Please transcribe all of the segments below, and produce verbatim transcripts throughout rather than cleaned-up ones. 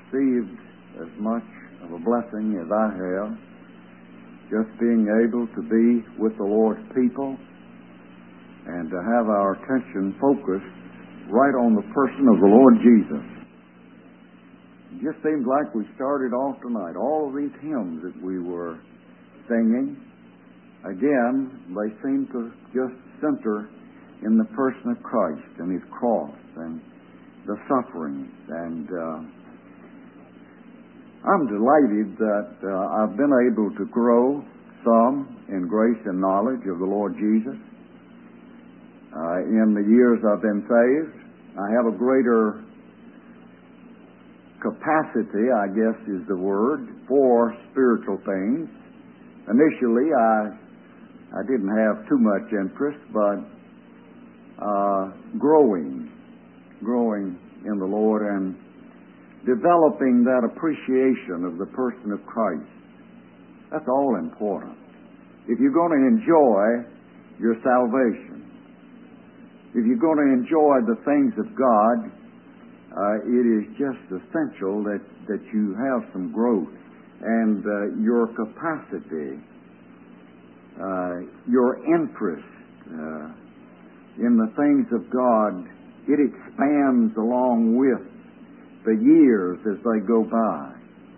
received as much of a blessing as I have, just being able to be with the Lord's people and to have our attention focused right on the person of the Lord Jesus. It just seems like we started off tonight. All of these hymns that we were singing, again, they seem to just center in the person of Christ and His cross and the sufferings. And uh, I'm delighted that uh, I've been able to grow some in grace and knowledge of the Lord Jesus. Uh, in the years I've been saved, I have a greater capacity, I guess is the word, for spiritual things. Initially, I I didn't have too much interest, but uh, growing, growing in the Lord and developing that appreciation of the person of Christ. That's all important. If you're going to enjoy your salvation, if you're going to enjoy the things of God, uh, it is just essential that, that you have some growth and uh, your capacity, uh, your interest uh, in the things of God, it expands along with the years as they go by.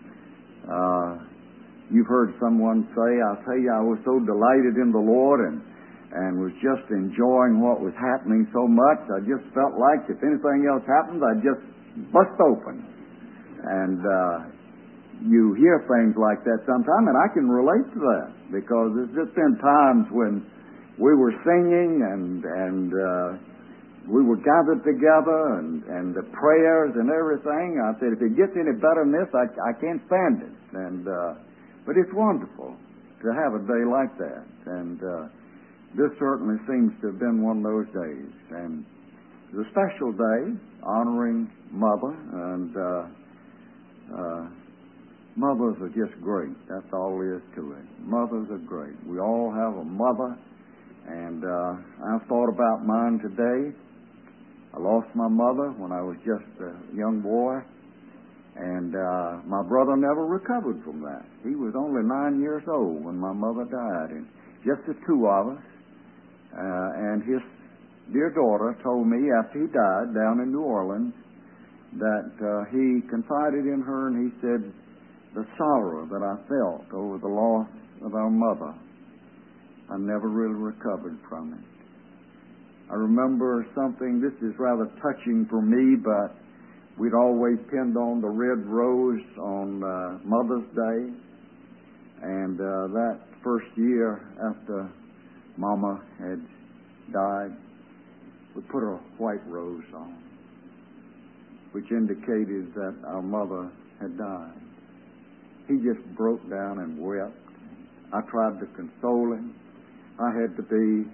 Uh, you've heard someone say, I tell you, I was so delighted in the Lord and and was just enjoying what was happening so much, I just felt like if anything else happened, I'd just bust open. And uh, you hear things like that sometime, and I can relate to that, because there's just been times when we were singing and and uh, we were gathered together and, and the prayers and everything. I said, if it gets any better than this, I, I can't stand it. And uh, but it's wonderful to have a day like that. And uh, this certainly seems to have been one of those days. And it's a special day honoring Mother, and uh, uh, mothers are just great. That's all there is to it. Mothers are great. We all have a mother, and uh, I've thought about mine today. I lost my mother when I was just a young boy, and uh, my brother never recovered from that. He was only nine years old when my mother died, and just the two of us. Uh, and his dear daughter told me after he died down in New Orleans that uh, he confided in her, and he said, the sorrow that I felt over the loss of our mother, I never really recovered from it. I remember something, this is rather touching for me, but we'd always pinned on the red rose on uh, Mother's Day, and uh, that first year after Mama had died, we put a white rose on, which indicated that our mother had died. He just broke down and wept. I tried to console him. I had to be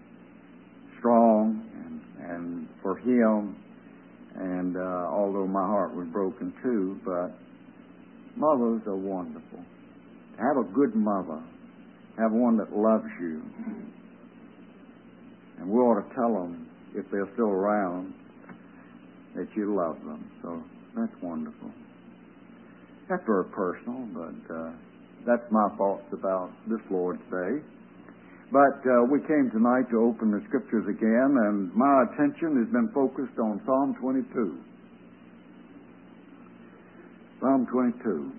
strong and, and for him, and uh, although my heart was broken too, but mothers are wonderful. Have a good mother. Have one that loves you. And we ought to tell them, if they're still around, that you love them. So that's wonderful. That's very personal, but uh, that's my thoughts about this Lord's Day. But uh, we came tonight to open the Scriptures again, and my attention has been focused on Psalm twenty-two. Psalm twenty-two.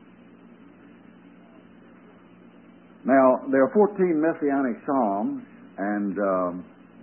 Now, there are fourteen Messianic Psalms, and um,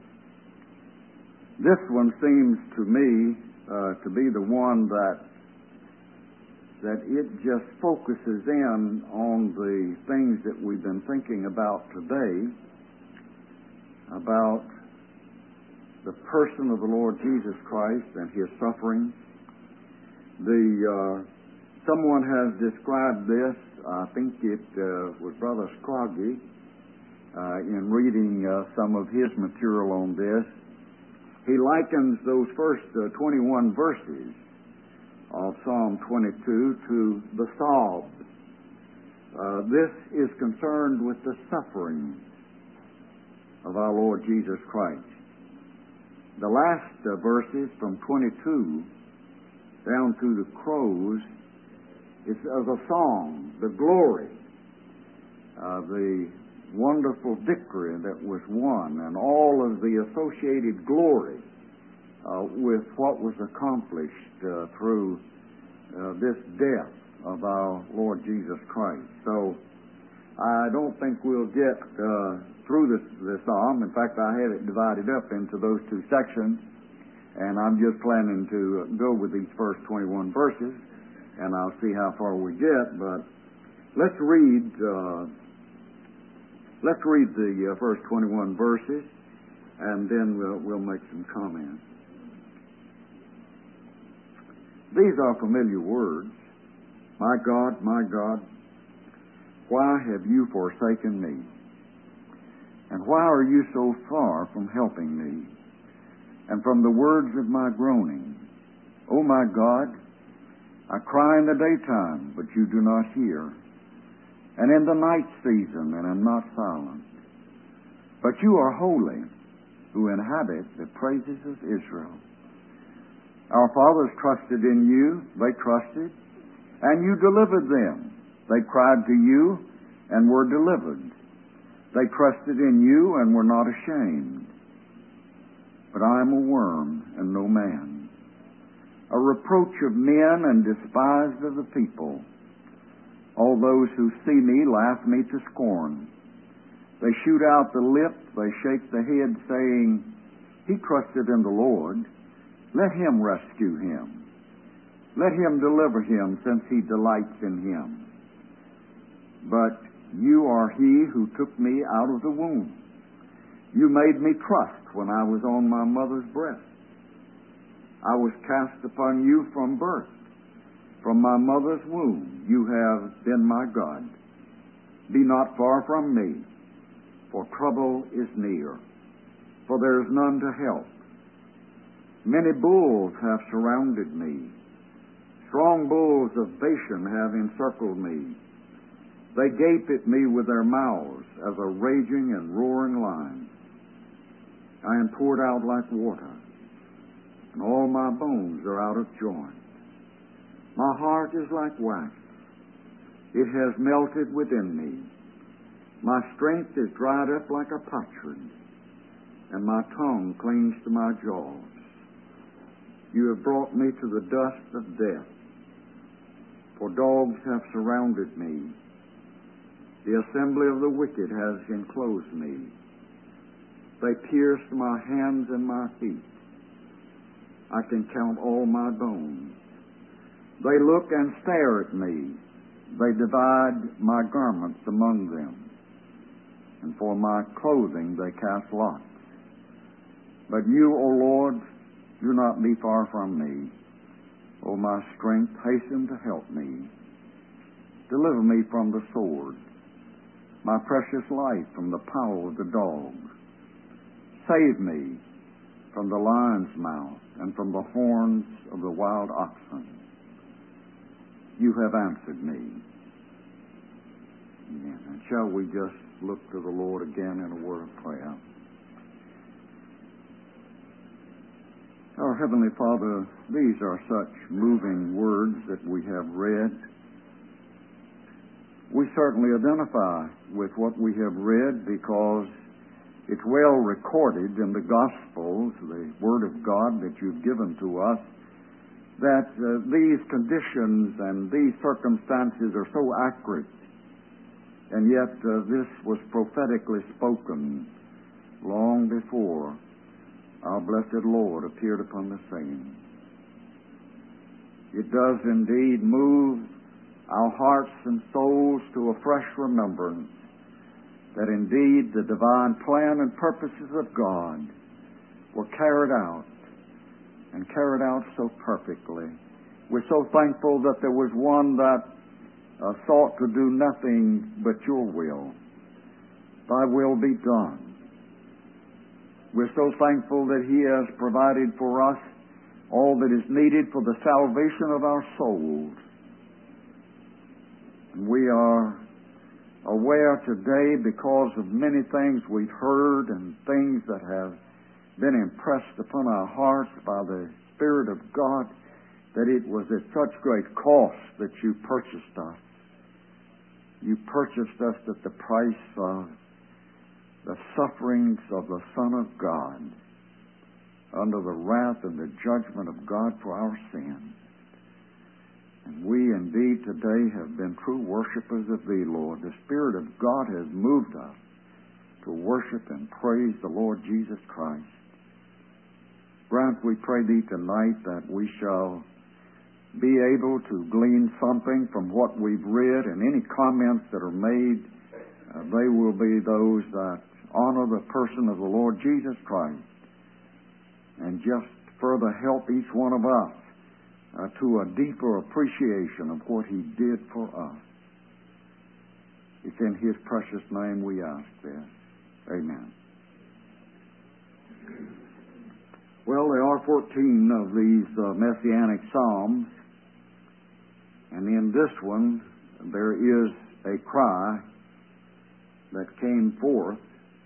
this one seems to me uh, to be the one that that it just focuses in on the things that we've been thinking about today, about the person of the Lord Jesus Christ and His suffering. The uh, someone has described this, I think it uh, was Brother Scroggie, uh, in reading uh, some of his material on this. He likens those first uh, twenty-one verses of Psalm twenty-two to the Psalms. Uh, this is concerned with the suffering of our Lord Jesus Christ. The last uh, verses from twenty-two down to the crows, it's of a song, the glory, uh, the wonderful victory that was won, and all of the associated glory uh, with what was accomplished uh, through uh, this death of our Lord Jesus Christ. So I don't think we'll get uh, through this, this psalm. In fact, I had it divided up into those two sections, and I'm just planning to go with these first twenty-one verses, and I'll see how far we get. But let's read uh, let's read the uh, first twenty-one verses, and then we'll, we'll make some comments. These are familiar words. My God, my God, why have you forsaken me? And why are you so far from helping me? And from the words of my groaning, O my God, I cry in the daytime, but you do not hear, and in the night season, and am not silent. But you are holy, who inhabit the praises of Israel. Our fathers trusted in you, they trusted, and you delivered them. They cried to you and were delivered. They trusted in you and were not ashamed. But I am a worm and no man, a reproach of men and despised of the people. All those who see me laugh me to scorn. They shoot out the lip, they shake the head, saying, He trusted in the Lord. Let him rescue him. Let him deliver him, since he delights in him. But you are he who took me out of the womb. You made me trust when I was on my mother's breast. I was cast upon you from birth. From my mother's womb you have been my God. Be not far from me, for trouble is near, for there is none to help. Many bulls have surrounded me. Strong bulls of Bashan have encircled me. They gape at me with their mouths as a raging and roaring lion. I am poured out like water, and all my bones are out of joint. My heart is like wax. It has melted within me. My strength is dried up like a potsherd, and my tongue clings to my jaws. You have brought me to the dust of death, for dogs have surrounded me. The assembly of the wicked has enclosed me. They pierced my hands and my feet. I can count all my bones. They look and stare at me. They divide my garments among them, and for my clothing they cast lots. But you, O Lord, do not be far from me. O my strength, hasten to help me. Deliver me from the sword, my precious life from the power of the dog. Save me from the lion's mouth and from the horns of the wild oxen. You have answered me. Amen. And shall we just look to the Lord again in a word of prayer? Our Heavenly Father, these are such moving words that we have read. We certainly identify with what we have read because it's well recorded in the Gospels, the Word of God that you've given to us, that uh, these conditions and these circumstances are so accurate, and yet uh, this was prophetically spoken long before our blessed Lord appeared upon the scene. It does indeed move our hearts and souls to a fresh remembrance that indeed the divine plan and purposes of God were carried out, and carried out so perfectly. We're so thankful that there was one that uh, sought to do nothing but your will. Thy will be done. We're so thankful that He has provided for us all that is needed for the salvation of our souls. And we are aware today, because of many things we've heard and things that have been impressed upon our hearts by the Spirit of God, that it was at such great cost that you purchased us. You purchased us at the price of the sufferings of the Son of God, under the wrath and the judgment of God for our sin. And we indeed today have been true worshipers of Thee, Lord. The Spirit of God has moved us to worship and praise the Lord Jesus Christ. Grant, we pray Thee tonight, that we shall be able to glean something from what we've read, and any comments that are made, uh, they will be those that honor the person of the Lord Jesus Christ, and just further help each one of us uh, to a deeper appreciation of what He did for us. It's in His precious name we ask this. Amen. Well, there are fourteen of these uh, Messianic Psalms, and in this one there is a cry that came forth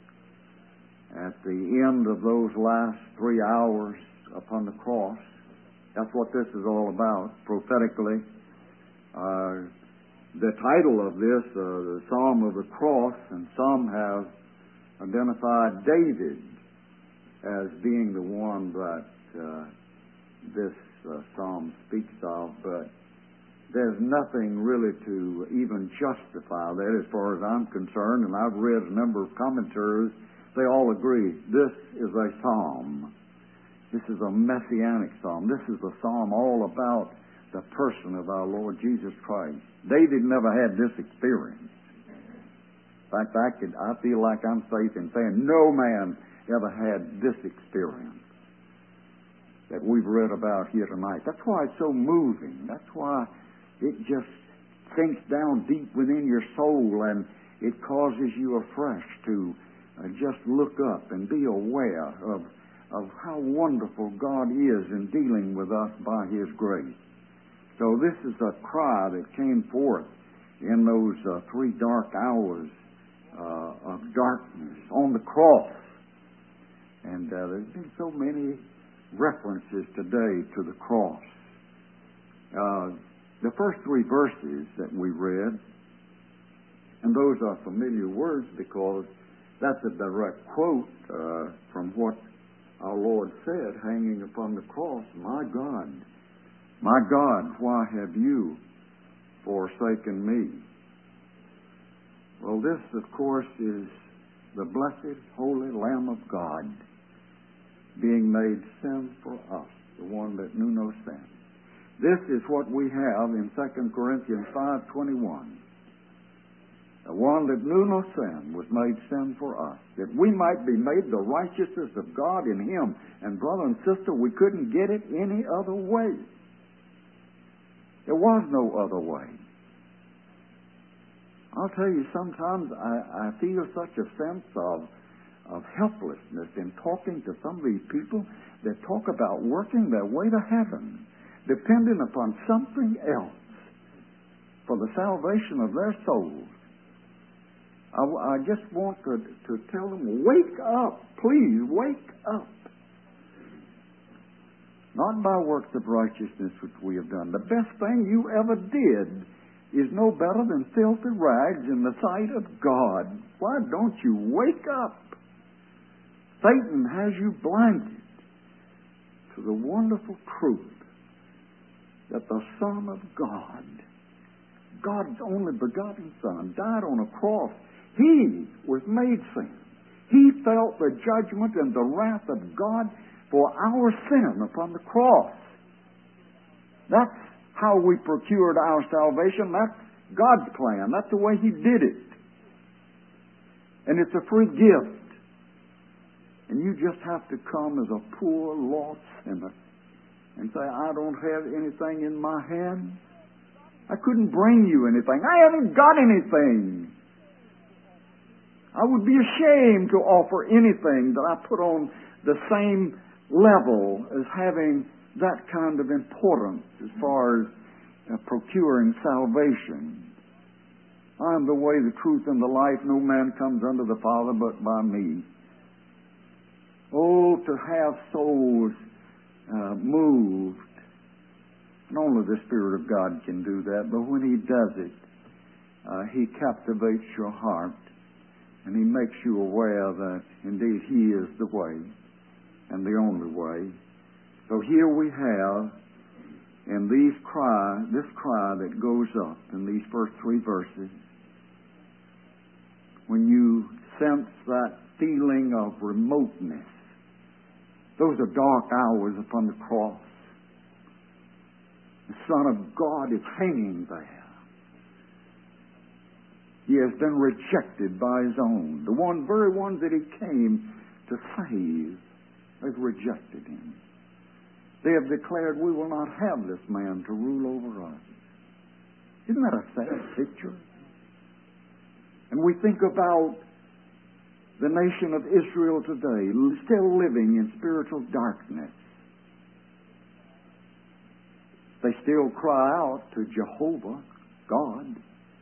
at the end of those last three hours upon the cross. That's what this is all about, prophetically. Uh, the title of this, uh, the Psalm of the Cross, and some have identified David as being the one that uh, this uh, psalm speaks of, but there's nothing really to even justify that as far as I'm concerned, and I've read a number of commentaries. They all agree this is a psalm. This is a messianic psalm. This is a psalm all about the person of our Lord Jesus Christ. David never had this experience. In fact, I could, I feel like I'm safe in saying no man ever had this experience that we've read about here tonight. That's why it's so moving. That's why it just sinks down deep within your soul, and it causes you afresh to uh, just look up and be aware of, of how wonderful God is in dealing with us by His grace. So this is a cry that came forth in those uh, three dark hours uh, of darkness on the cross. And uh, there's been so many references today to the cross. Uh, the first three verses that we read, and those are familiar words because that's a direct quote uh, from what our Lord said hanging upon the cross. My God, my God, why have you forsaken me? Well, this, of course, is the blessed, holy Lamb of God being made sin for us, the one that knew no sin. This is what we have in Second Corinthians five twenty-one. The one that knew no sin was made sin for us, that we might be made the righteousness of God in Him. And brother and sister, we couldn't get it any other way. There was no other way. I'll tell you, sometimes I, I feel such a sense of of helplessness in talking to some of these people that talk about working their way to heaven, depending upon something else for the salvation of their souls. I, I just want to, to tell them, wake up, please, wake up. Not by works of righteousness which we have done. The best thing you ever did is no better than filthy rags in the sight of God. Why don't you wake up? Satan has you blinded to the wonderful truth that the Son of God, God's only begotten Son, died on a cross. He was made sin. He felt the judgment and the wrath of God for our sin upon the cross. That's how we procured our salvation. That's God's plan. That's the way He did it. And it's a free gift. And you just have to come as a poor, lost sinner and say, I don't have anything in my hand. I couldn't bring you anything. I haven't got anything. I would be ashamed to offer anything that I put on the same level as having that kind of importance as far as uh, procuring salvation. I am the way, the truth, and the life. No man comes unto the Father but by me. Oh, to have souls uh, moved And only the Spirit of God can do that. But when He does it, uh, He captivates your heart, and He makes you aware that indeed He is the way and the only way. So here we have in these cry, this cry that goes up in these first three verses, when you sense that feeling of remoteness, those are dark hours upon the cross. The Son of God is hanging there. He has been rejected by His own. The one, very ones that He came to save, they've rejected Him. They have declared, we will not have this man to rule over us. Isn't that a sad picture? And we think about the nation of Israel today, still living in spiritual darkness. They still cry out to Jehovah, God,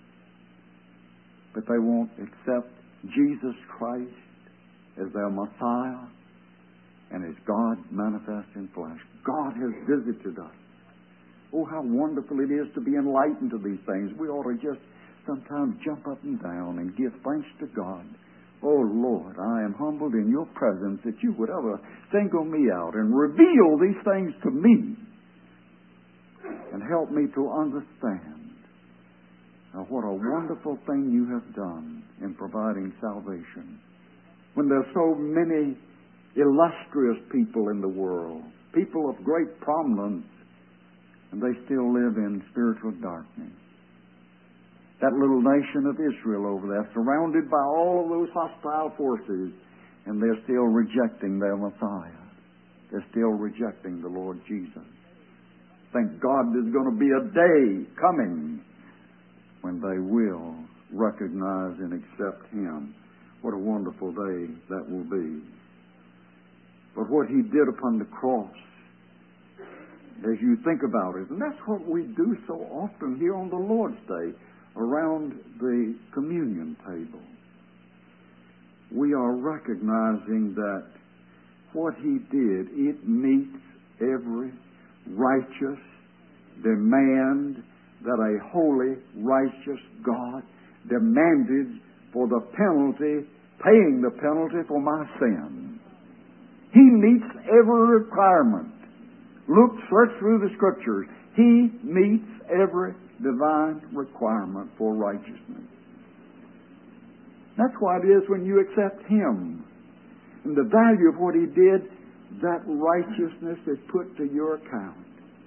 but they won't accept Jesus Christ as their Messiah and as God manifest in flesh. God has visited us. Oh, how wonderful it is to be enlightened to these things. We ought to just sometimes jump up and down and give thanks to God. Oh, Lord, I am humbled in your presence that you would ever single me out and reveal these things to me and help me to understand now what a wonderful thing you have done in providing salvation. When there are so many illustrious people in the world, people of great prominence, and they still live in spiritual darkness. That little nation of Israel over there, surrounded by all of those hostile forces, and they're still rejecting their Messiah. They're still rejecting the Lord Jesus. Thank God there's going to be a day coming when they will recognize and accept Him. What a wonderful day that will be. But what He did upon the cross, as you think about it, and that's what we do so often here on the Lord's Day, around the communion table. We are recognizing that what He did, it meets every righteous demand that a holy, righteous God demanded for the penalty, paying the penalty for my sin. He meets every requirement. Look, search through the Scriptures. He meets every divine requirement for righteousness. That's why it is when you accept Him and the value of what He did, that righteousness is put to your account.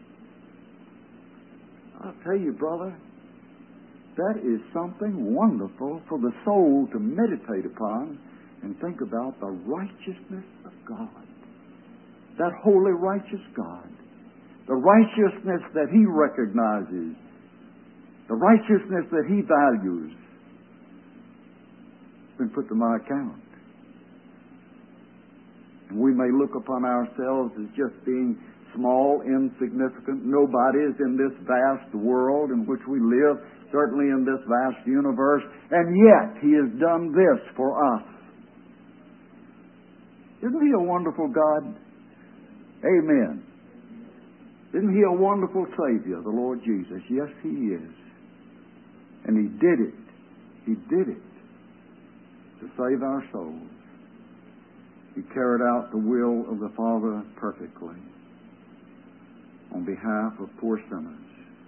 I'll tell you, brother, that is something wonderful for the soul to meditate upon and think about the righteousness of God. That holy, righteous God. The righteousness that He recognizes. The righteousness that He values. It's been put to my account. And we may look upon ourselves as just being small, insignificant nobodies in this vast world in which we live, certainly in this vast universe, and yet He has done this for us. Isn't He a wonderful God? Amen. Isn't He a wonderful Savior, the Lord Jesus? Yes, He is. And He did it. He did it to save our souls. He carried out the will of the Father perfectly on behalf of poor sinners.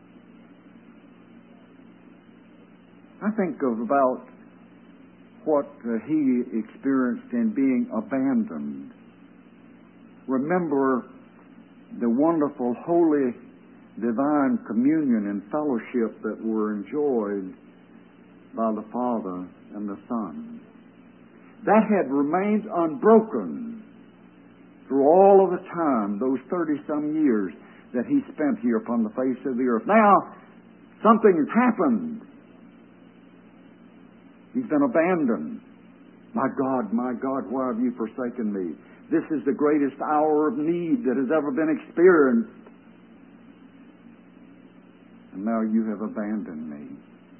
I think of about what uh, He experienced in being abandoned. Remember the wonderful, holy, divine communion and fellowship that were enjoyed by the Father and the Son. That had remained unbroken through all of the time, those thirty-some years that He spent here upon the face of the earth. Now, something has happened. He's been abandoned. My God, my God, why have you forsaken me? This is the greatest hour of need that has ever been experienced. And now you have abandoned me.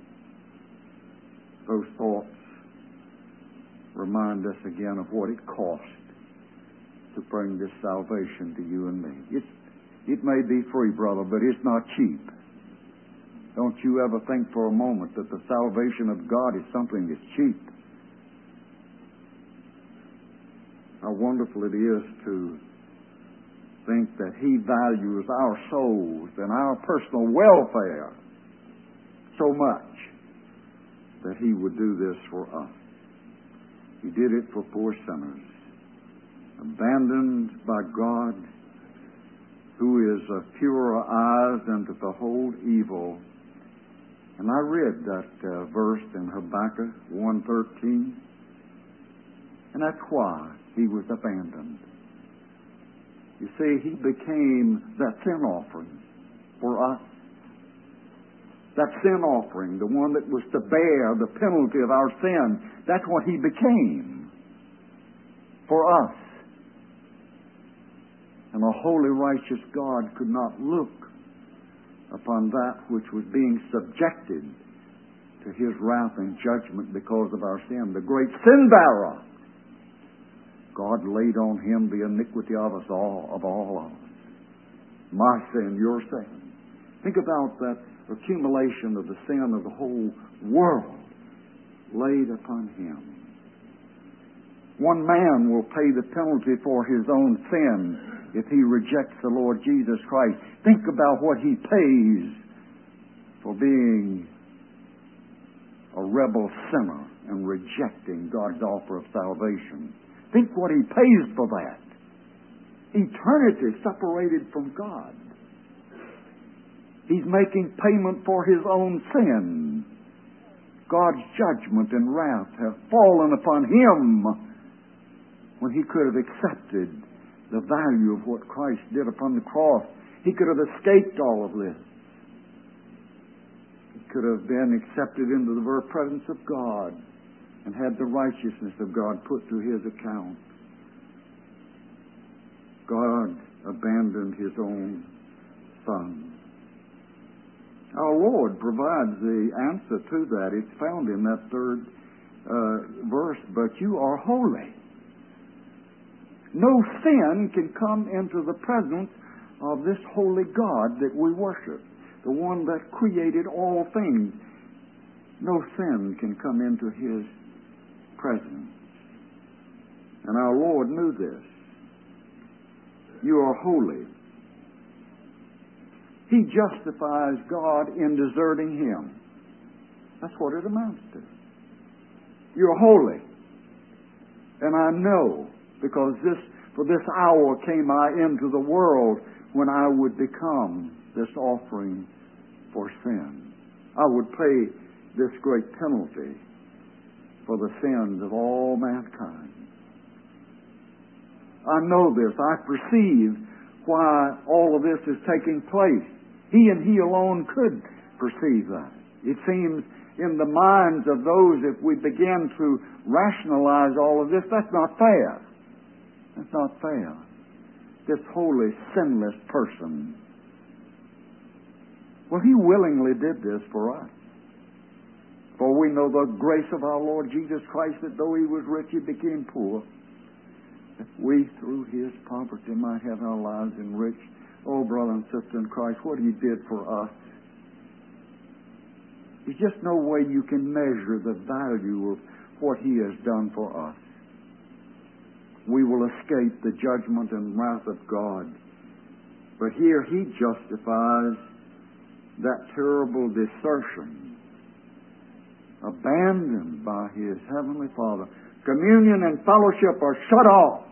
Those thoughts remind us again of what it cost to bring this salvation to you and me. It's, It may be free, brother, but it's not cheap. Don't you ever think for a moment that the salvation of God is something that's cheap. How wonderful it is to think that He values our souls and our personal welfare so much that He would do this for us. He did it for poor sinners, abandoned by God, who is of purer eyes than to behold evil. And I read that uh, verse in Habakkuk one thirteen, and that's why He was abandoned. You see, He became that sin offering for us. That sin offering, the one that was to bear the penalty of our sin, that's what He became for us. And a holy, righteous God could not look upon that which was being subjected to His wrath and judgment because of our sin. The great sin bearer, God laid on Him the iniquity of us all, of all of us. My sin, your sin. Think about that accumulation of the sin of the whole world laid upon Him. One man will pay the penalty for his own sin if he rejects the Lord Jesus Christ. Think about what he pays for being a rebel sinner and rejecting God's offer of salvation. Think what he pays for that. Eternity separated from God. He's making payment for his own sin. God's judgment and wrath have fallen upon him when he could have accepted the value of what Christ did upon the cross. He could have escaped all of this. He could have been accepted into the very presence of God and had the righteousness of God put to his account. God abandoned His own Son. Our Lord provides the answer to that. It's found in that third uh, verse. But you are holy. No sin can come into the presence of this holy God that we worship, the one that created all things. No sin can come into His presence. And our Lord knew this. You are holy. He justifies God in deserting Him. That's what it amounts to. You're holy. And I know, because this for this hour came I into the world when I would become this offering for sin. I would pay this great penalty for the sins of all mankind. I know this. I perceive why all of this is taking place. He and He alone could perceive that. It seems in the minds of those, if we begin to rationalize all of this, that's not fair. That's not fair. This holy, sinless person. Well, He willingly did this for us. For we know the grace of our Lord Jesus Christ, that though He was rich, He became poor, that we through His poverty might have our lives enriched. Oh, brother and sister in Christ, what He did for us. There's just no way you can measure the value of what He has done for us. We will escape the judgment and wrath of God. But here He justifies that terrible desertion, abandoned by His Heavenly Father. Communion and fellowship are shut off.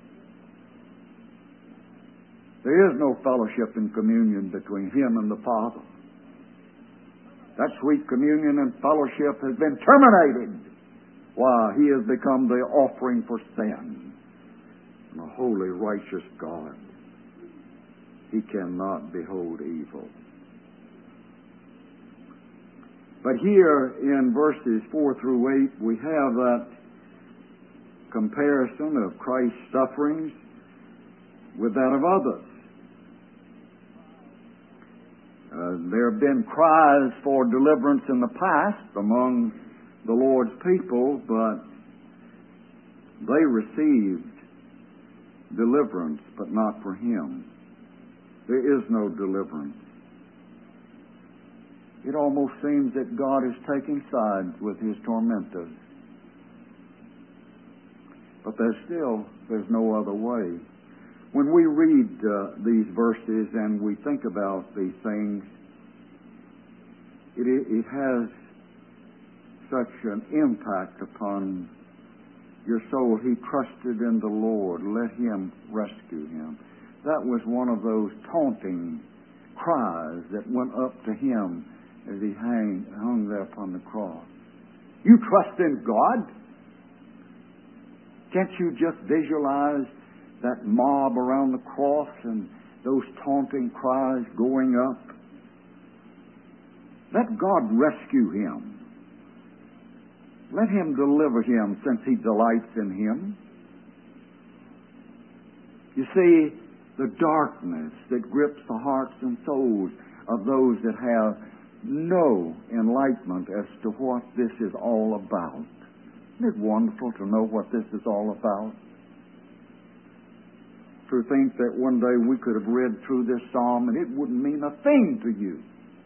There is no fellowship and communion between Him and the Father. That sweet communion and fellowship has been terminated while He has become the offering for sin. And a holy, righteous God, He cannot behold evil. But here in verses four through eight, we have that comparison of Christ's sufferings with that of others. Uh, there have been cries for deliverance in the past among the Lord's people, but they received deliverance, but not for Him. There is no deliverance. It almost seems that God is taking sides with his tormentors. But there's still, there's no other way. When we read uh, these verses and we think about these things, it, it has such an impact upon your soul. He trusted in the Lord. Let him rescue him. That was one of those taunting cries that went up to him as he hang, hung there upon the cross. You trust in God? Can't you just visualize that mob around the cross and those taunting cries going up? Let God rescue him. Let him deliver him, since he delights in him. You see, the darkness that grips the hearts and souls of those that have no enlightenment as to what this is all about. Isn't it wonderful to know what this is all about? To think that one day we could have read through this psalm and it wouldn't mean a thing to you.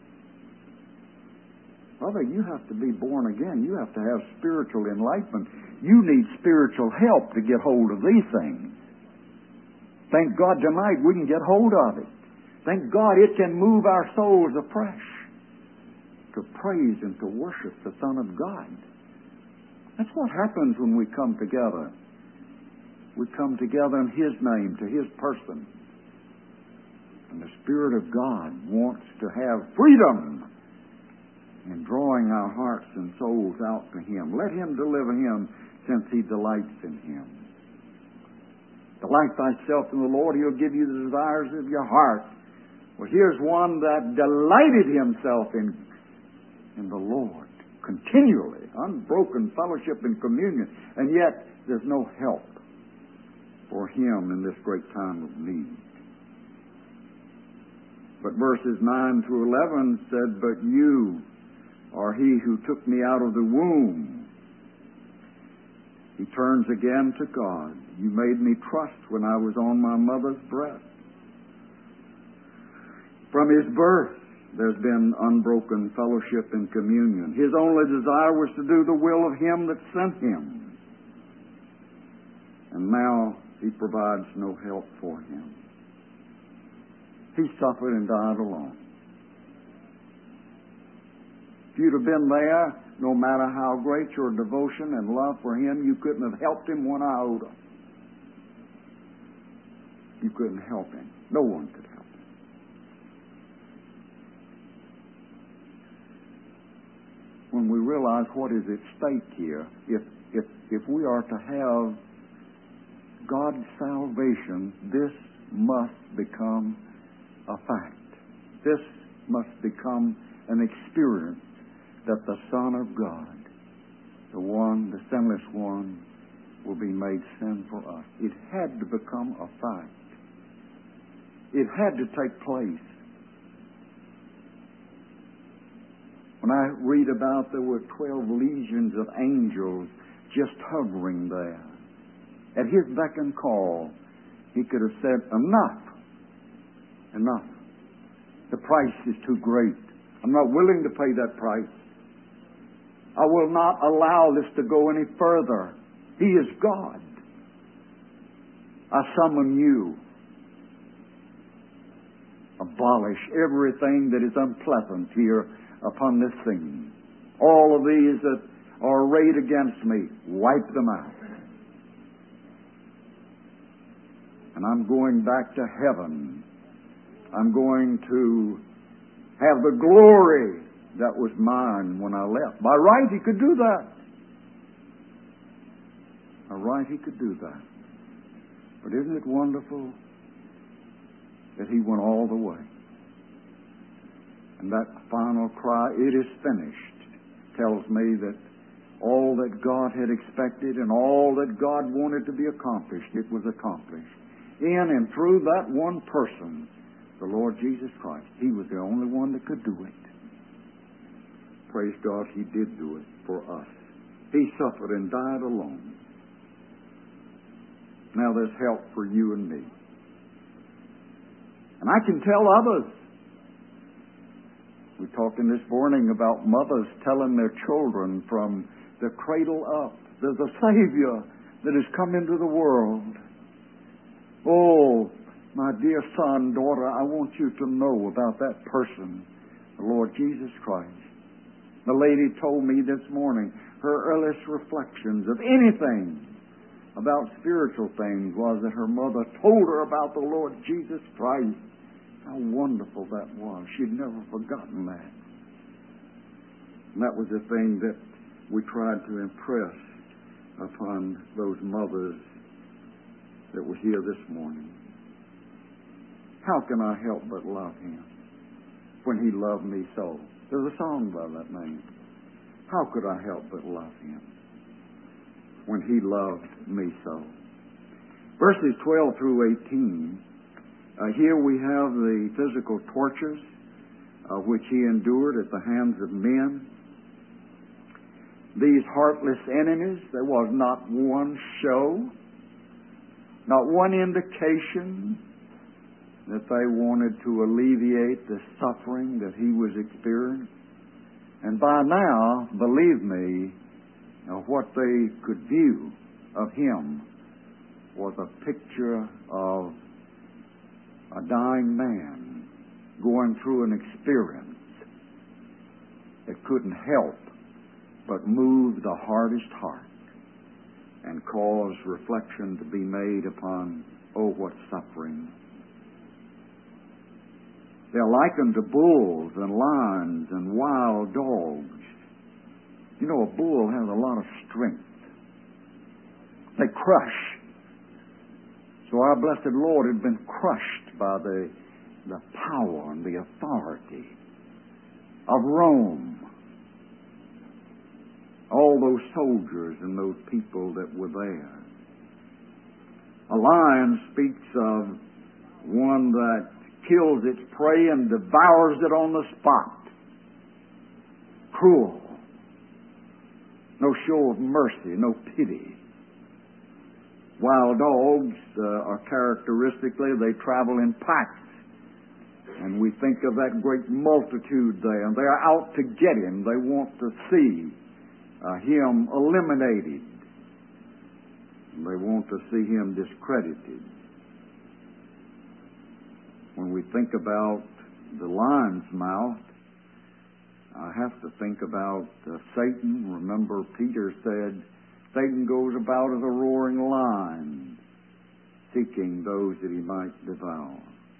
Brother, you have to be born again. You have to have spiritual enlightenment. You need spiritual help to get hold of these things. Thank God tonight we can get hold of it. Thank God it can move our souls afresh to praise and to worship the Son of God. That's what happens when we come together. We come together in his name, to his person. And the Spirit of God wants to have freedom in drawing our hearts and souls out to him. Let him deliver him, since he delights in him. Delight thyself in the Lord, he'll give you the desires of your heart. Well, here's one that delighted himself in, in the Lord continually, unbroken fellowship and communion, and yet there's no help for him in this great time of need. But verses nine through eleven said, But you are he who took me out of the womb. He turns again to God. You made me trust when I was on my mother's breast. From his birth, there's been unbroken fellowship and communion. His only desire was to do the will of him that sent him. And now he provides no help for him. He suffered and died alone. If you'd have been there, no matter how great your devotion and love for him, you couldn't have helped him one iota. You couldn't help him. No one could help him. When we realize what is at stake here, if if if we are to have God's salvation, this must become a fact. This must become an experience that the Son of God, the one, the sinless one, will be made sin for us. It had to become a fact. It had to take place. When I read about there were twelve legions of angels just hovering there, at his beck and call, he could have said, enough, enough. The price is too great. I'm not willing to pay that price. I will not allow this to go any further. He is God. I summon you. Abolish everything that is unpleasant here upon this scene. All of these that are arrayed against me, wipe them out. And I'm going back to heaven. I'm going to have the glory that was mine when I left. By right, he could do that. By right, he could do that. But isn't it wonderful that he went all the way? And that final cry, it is finished, tells me that all that God had expected and all that God wanted to be accomplished, it was accomplished. In and through that one person, the Lord Jesus Christ. He was the only one that could do it. Praise God, he did do it for us. He suffered and died alone. Now there's help for you and me. And I can tell others. We're talking this morning about mothers telling their children from the cradle up, there's a Savior that has come into the world. Oh, my dear son, daughter, I want you to know about that person, the Lord Jesus Christ. The lady told me this morning her earliest reflections of anything about spiritual things was that her mother told her about the Lord Jesus Christ. How wonderful that was. She'd never forgotten that. And that was the thing that we tried to impress upon those mothers that were here this morning. How can I help but love Him when He loved me so? There's a song by that name. How could I help but love Him when He loved me so? Verses twelve through eighteen, uh, here we have the physical tortures uh, which He endured at the hands of men. These heartless enemies, there was not one show, not one indication that they wanted to alleviate the suffering that He was experiencing. And by now, believe me, you know, what they could view of Him was a picture of a dying man going through an experience that couldn't help but move the hardest heart and cause reflection to be made upon, oh, what suffering. They're likened to bulls and lions and wild dogs. You know, a bull has a lot of strength. They crush. So our blessed Lord had been crushed by the, the power and the authority of Rome. All those soldiers and those people that were there. A lion speaks of one that kills its prey and devours it on the spot. Cruel. No show of mercy, no pity. Wild dogs uh, are characteristically, they travel in packs. And we think of that great multitude there. And they are out to get him. They want to see uh, him eliminated. And they want to see him discredited. When we think about the lion's mouth, I have to think about uh, Satan. Remember, Peter said, Satan goes about as a roaring lion, seeking those that he might devour.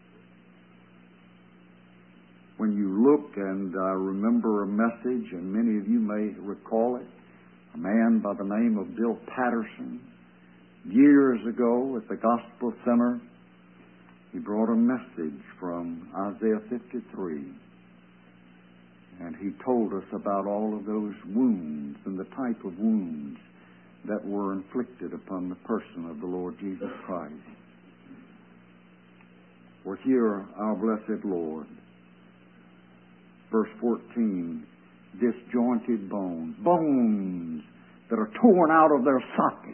When you look, and I remember a message, and many of you may recall it, a man by the name of Bill Patterson, years ago at the Gospel Center, he brought a message from Isaiah fifty-three. And he told us about all of those wounds and the type of wounds that were inflicted upon the person of the Lord Jesus Christ. For here our blessed Lord, verse fourteen, disjointed bones, bones that are torn out of their sockets.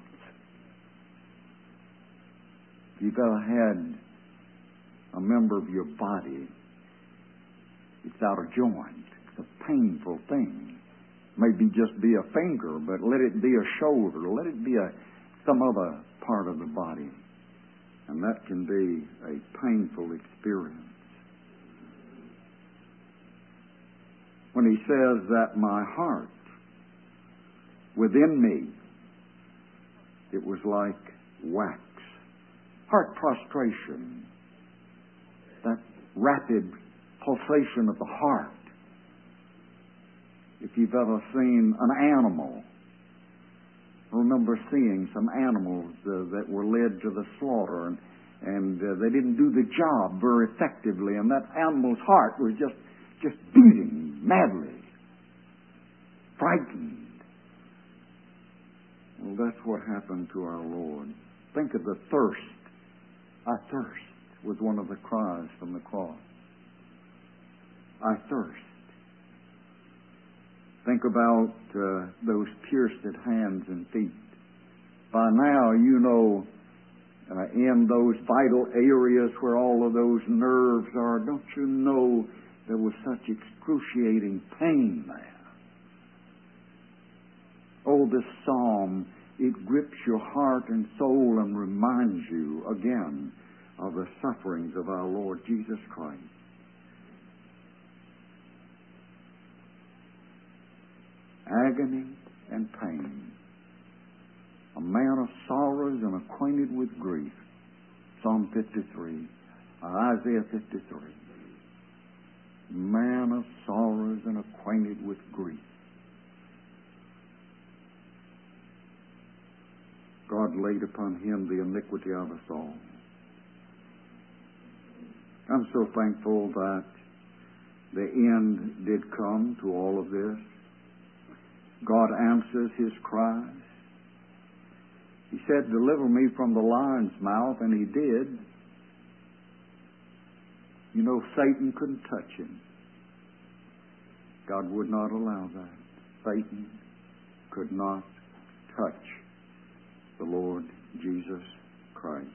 If you've ever had a member of your body, it's out of joint. It's a painful thing. Maybe just be a finger, but let it be a shoulder. Let it be a some other part of the body. And that can be a painful experience. When he says that my heart within me, it was like wax. Heart prostration. That rapid pulsation of the heart. If you've ever seen an animal, I remember seeing some animals uh, that were led to the slaughter, and, and uh, they didn't do the job very effectively, and that animal's heart was just, just beating madly, frightened. Well, that's what happened to our Lord. Think of the thirst. I thirst was one of the cries from the cross. I thirst. Think about uh, those pierced hands and feet. By now, you know uh, in those vital areas where all of those nerves are. Don't you know there was such excruciating pain there? Oh, this psalm, it grips your heart and soul and reminds you again of the sufferings of our Lord Jesus Christ. Agony and pain. A man of sorrows and acquainted with grief. Psalm fifty-three, uh, Isaiah fifty-three. Man of sorrows and acquainted with grief. God laid upon him the iniquity of us all. I'm so thankful that the end did come to all of this. God answers his cries. He said, deliver me from the lion's mouth, and he did. You know, Satan couldn't touch him. God would not allow that. Satan could not touch the Lord Jesus Christ.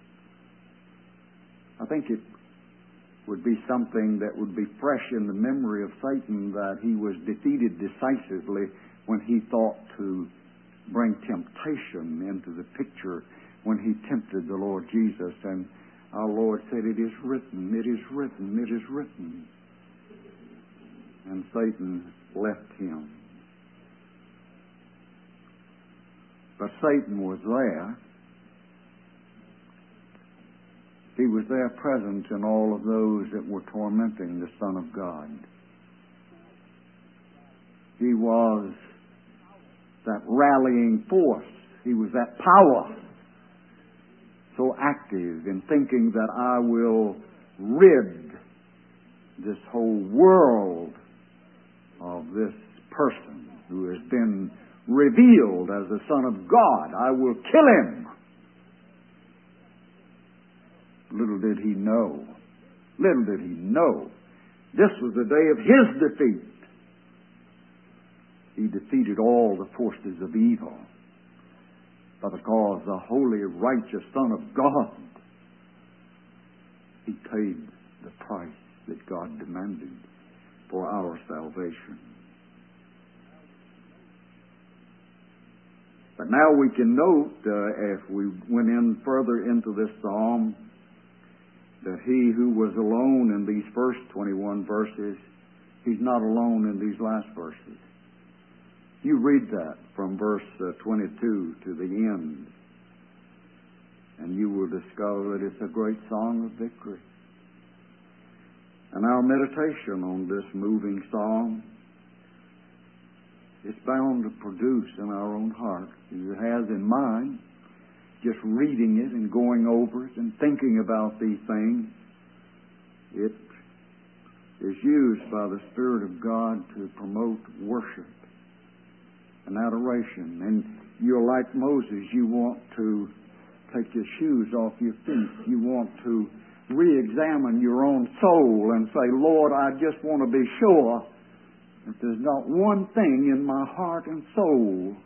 I think it would be something that would be fresh in the memory of Satan that he was defeated decisively when he thought to bring temptation into the picture when he tempted the Lord Jesus. And our Lord said, it is written, it is written, it is written. And Satan left him. But Satan was there. He was there present in all of those that were tormenting the Son of God. He was that rallying force. He was that power. So active in thinking that I will rid this whole world of this person who has been revealed as the Son of God. I will kill him. Little did he know. Little did he know. This was the day of his defeat. He defeated all the forces of evil. But because the holy, righteous Son of God, he paid the price that God demanded for our salvation. But now we can note, uh, if we went in further into this psalm, that he who was alone in these first twenty-one verses, he's not alone in these last verses. You read that from verse uh, twenty-two to the end, and you will discover that it's a great song of victory. And our meditation on this moving song is bound to produce in our own heart, as it has in mine, just reading it and going over it and thinking about these things. It is used by the Spirit of God to promote worship and adoration. And you're like Moses. You want to take your shoes off your feet. You want to re-examine your own soul and say, Lord, I just want to be sure that there's not one thing in my heart and soul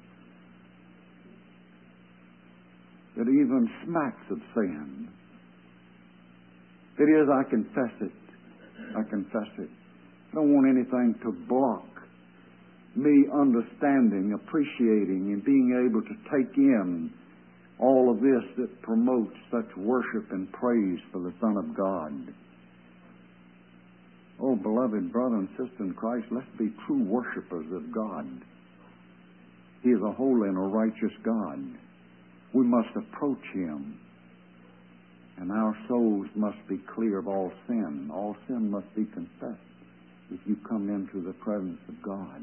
that even smacks of sin. It is, I confess it. I confess it. I don't want anything to block me understanding, appreciating, and being able to take in all of this that promotes such worship and praise for the Son of God. Oh, beloved brother and sister in Christ, let's be true worshipers of God. He is a holy and a righteous God. We must approach him, and our souls must be clear of all sin. All sin must be confessed if you come into the presence of God.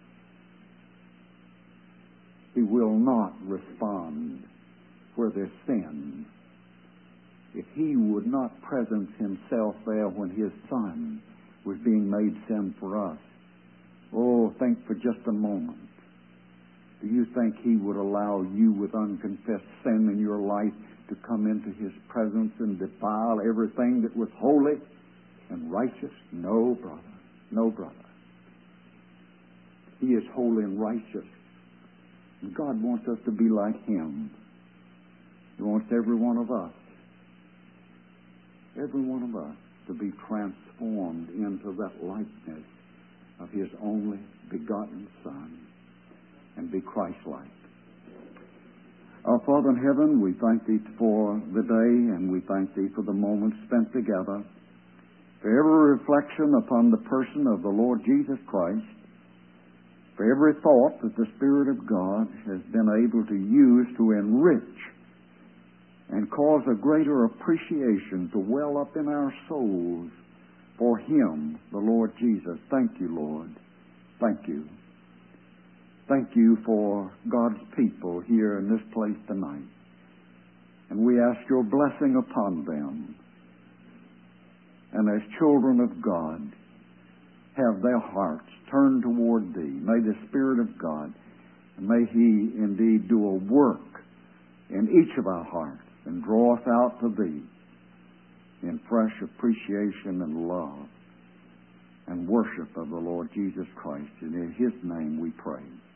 He will not respond where there's sin. If he would not presence himself there when his Son was being made sin for us, oh, think for just a moment. Do you think he would allow you with unconfessed sin in your life to come into his presence and defile everything that was holy and righteous? No, brother. No, brother. He is holy and righteous. And God wants us to be like him. He wants every one of us, every one of us, to be transformed into that likeness of His only begotten Son and be Christ-like. Our Father in heaven, we thank Thee for the day, and we thank Thee for the moments spent together, for every reflection upon the person of the Lord Jesus Christ, for every thought that the Spirit of God has been able to use to enrich and cause a greater appreciation to well up in our souls for Him, the Lord Jesus. Thank You, Lord. Thank You. Thank You for God's people here in this place tonight. And we ask Your blessing upon them. And as children of God, have their hearts turned toward Thee. May the Spirit of God, may He indeed do a work in each of our hearts and draw us out to Thee in fresh appreciation and love and worship of the Lord Jesus Christ. And in His name we pray.